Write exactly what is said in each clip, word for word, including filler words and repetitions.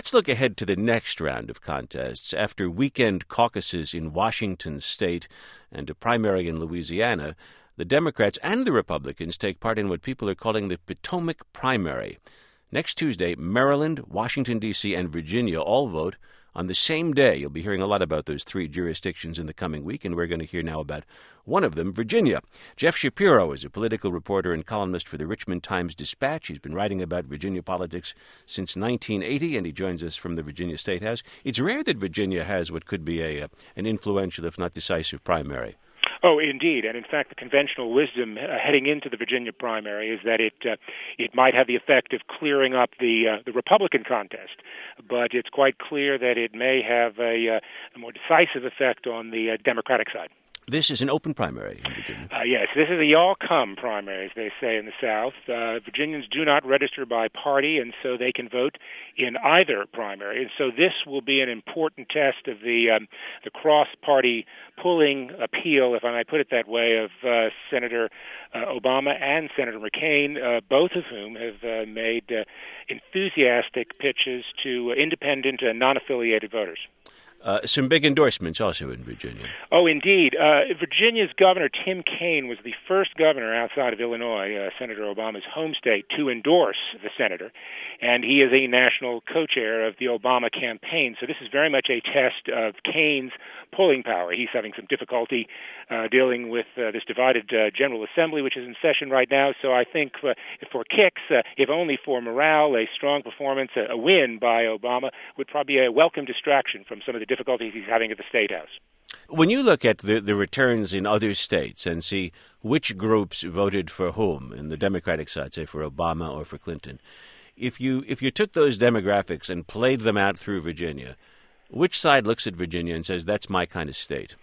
Let's look ahead to the next round of contests. After weekend caucuses in Washington state and a primary in Louisiana, the Democrats and the Republicans take part in what people are calling the Potomac primary. Next Tuesday, Maryland, Washington, D C, and Virginia all vote on the same day. You'll be hearing a lot about those three jurisdictions in the coming week, and we're going to hear now about one of them, Virginia. Jeff Shapiro is a political reporter and columnist for the Richmond Times-Dispatch. He's been writing about Virginia politics since nineteen eighty, and he joins us from the Virginia State House. It's rare that Virginia has what could be a, a an influential, if not decisive, primary. Oh, indeed. And in fact, the conventional wisdom uh, heading into the Virginia primary is that it uh, it might have the effect of clearing up the uh, the Republican contest. But it's quite clear that it may have a, uh, a more decisive effect on the uh, Democratic side. This is an open primary in Virginia. Uh, yes, this is a y'all-come primary, as they say in the South. Uh, Virginians do not register by party, and so they can vote in either primary. And so this will be an important test of the um, the cross-party pulling appeal, if I might put it that way, of uh, Senator uh, Obama and Senator McCain, uh, both of whom have uh, made uh, enthusiastic pitches to independent and non-affiliated voters. Uh, some big endorsements also in Virginia. Oh, indeed. Uh, Virginia's Governor Tim Kaine was the first governor outside of Illinois, uh, Senator Obama's home state, to endorse the senator. And he is a national co-chair of the Obama campaign. So this is very much a test of Kaine's pulling power. He's having some difficulty uh, dealing with uh, this divided uh, General Assembly, which is in session right now. So I think uh, for kicks, uh, if only for morale, a strong performance, a, a win by Obama would probably be a welcome distraction from some of the difficulties he's having at the State House. When you look at the, the returns in other states and see which groups voted for whom, in the Democratic side, say for Obama or for Clinton, if you if you took those demographics and played them out through Virginia, which side looks at Virginia and says, that's my kind of state?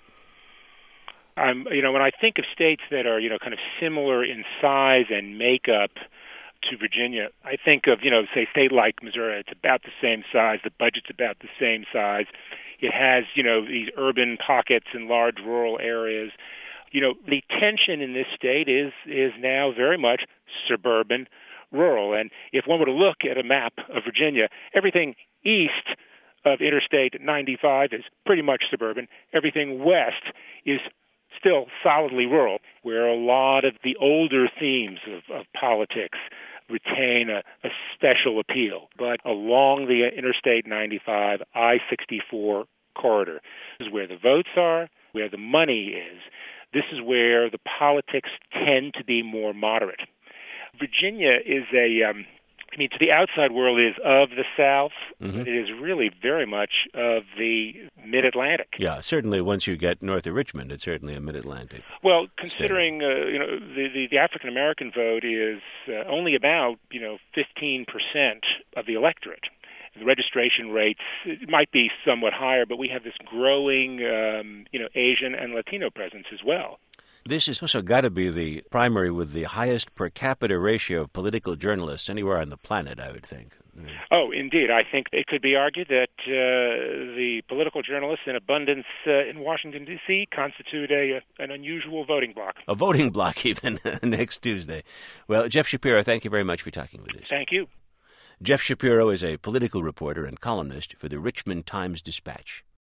Um, you know, when I think of states that are, you know, kind of similar in size and makeup to Virginia, I think of, you know, say, a state like Missouri. It's about the same size. The budget's about the same size. It has, you know, these urban pockets and large rural areas. You know, the tension in this state is is now very much suburban, rural. And if one were to look at a map of Virginia, everything east of Interstate ninety-five is pretty much suburban. Everything west is still solidly rural, where a lot of the older themes of, of politics retain a, a special appeal. But along the Interstate ninety-five, I sixty-four corridor is where the votes are, where the money is. This is where the politics tend to be more moderate. Virginia is a, um, I mean, to the outside world, it is of the South, mm-hmm. but it is really very much of the Mid-Atlantic. Yeah, certainly once you get north of Richmond, it's certainly a Mid-Atlantic. Well, considering, uh, you know, the, the, the African-American vote is uh, only about, you know, fifteen percent of the electorate. The registration rates it might be somewhat higher, but we have this growing, um, you know, Asian and Latino presence as well. This has also got to be the primary with the highest per capita ratio of political journalists anywhere on the planet, I would think. Oh, indeed. I think it could be argued that uh, the political journalists in abundance uh, in Washington, D C constitute a, an unusual voting bloc. A voting bloc even next Tuesday. Well, Jeff Shapiro, thank you very much for talking with us. Thank you. Jeff Shapiro is a political reporter and columnist for the Richmond Times-Dispatch.